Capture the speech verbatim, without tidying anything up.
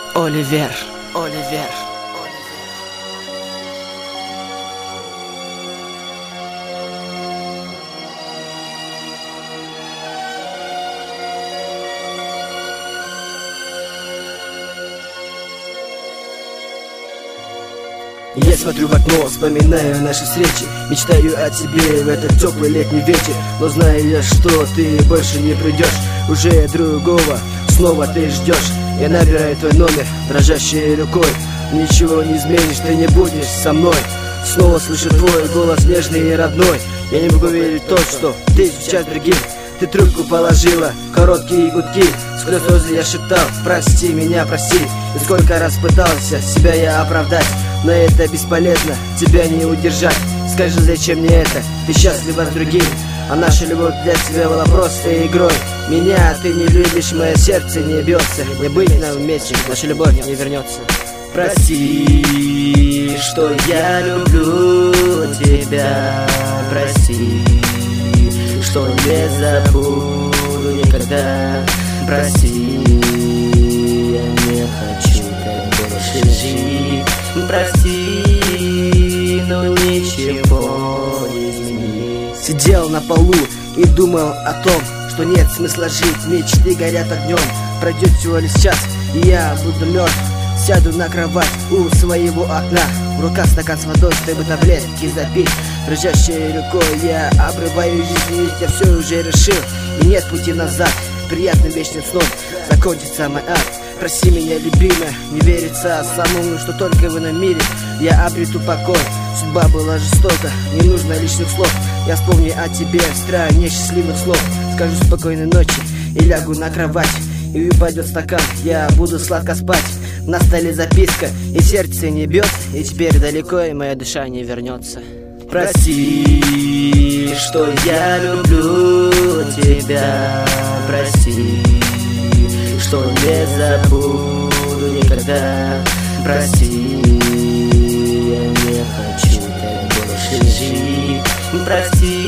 Оливер, Оливер. Я смотрю в окно, вспоминаю наши встречи, мечтаю о тебе в этот теплый летний вечер. Но знаю я, что ты больше не придешь, уже другого снова ты ждешь. Я набираю твой номер дрожащей рукой, ничего не изменишь, ты не будешь со мной. Снова слышу твой голос нежный и родной. Я не могу верить в то, что ты сейчас другим. Ты трубку положила, короткие гудки, сквозь слезы я шептал: прости меня, прости. И сколько раз пытался себя я оправдать, но это бесполезно, тебя не удержать. Скажи, зачем мне это? Ты счастлива с другим, а наша любовь для тебя была просто игрой. Меня ты не любишь, мое сердце не бьется. Не быть нам вместе, наша любовь не вернется. Прости, что я люблю тебя. Прости, что не забуду никогда. Прости, я не хочу так больше жить. Прости, но ничего не изменить. Сидел на полу и думал о том, что нет смысла жить. Мечты горят огнем, пройдет всего лишь час, и я буду мертв. Сяду на кровать у своего окна, в руках стакан с водой, чтобы таблетки запить. Дрожащей рукой я обрываю жизнь, ведь я все уже решил, и нет пути назад. Приятным вечным сном закончится мой ад. Прости меня, любимая, не верится самому, что только в ином мире я обрету покой. Судьба была жестока, не нужно лишних слов. Я вспомню о тебе в стране счастливых слов. Скажу спокойной ночи и лягу на кровать, и упадет стакан, я буду сладко спать. На столе записка, и сердце не бьется, и теперь далеко, и моя душа не вернется. Прости, что я люблю тебя. Прости, что не забуду никогда. Прости, я не хочу так больше жить. Прости,